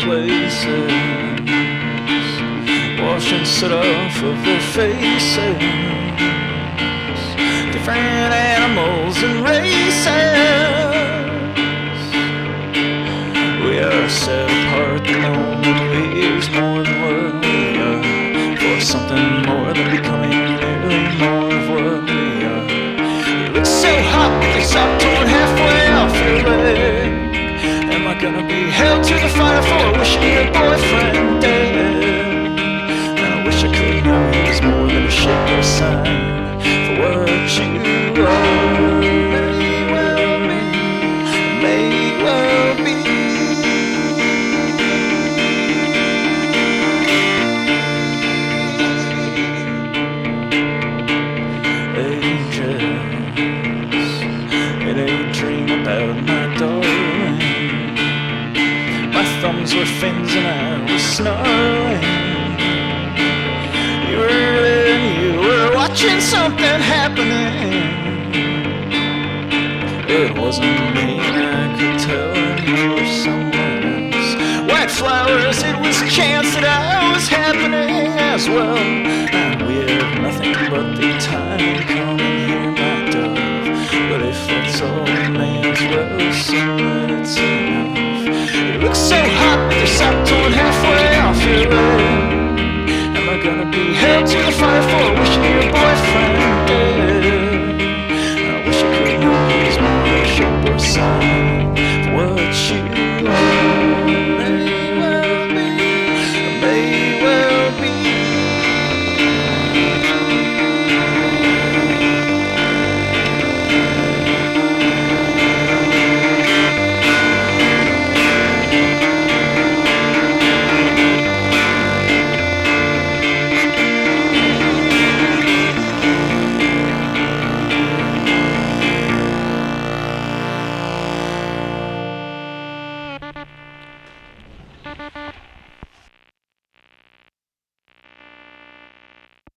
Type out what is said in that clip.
places, washing soot off of their faces. Different animals and races. We are set apart the moment we use more than what we are, for something more than becoming merely more of what we are. You look so hot with your sock torn halfway off your leg. Am I gonna be held to the fire for wishing your boyfriend dead? And I wish I could know he was more than a shape or a sign for what you are. May well be, may well be. In a dream about my darling, my thumbs were fins and I was snarling. You were there and you were watching something happening. It wasn't me, I could tell you were someone else. White flowers, it was a chance that I was happening as well. And we have nothing but the time coming here, my dove. But if that's all, may as well assume that it's enough. You look so hot with your sock torn halfway off your leg. Am I gonna be held to the fire for wishing your boyfriend dead? I wish I could know he's more a shape or a sign for what you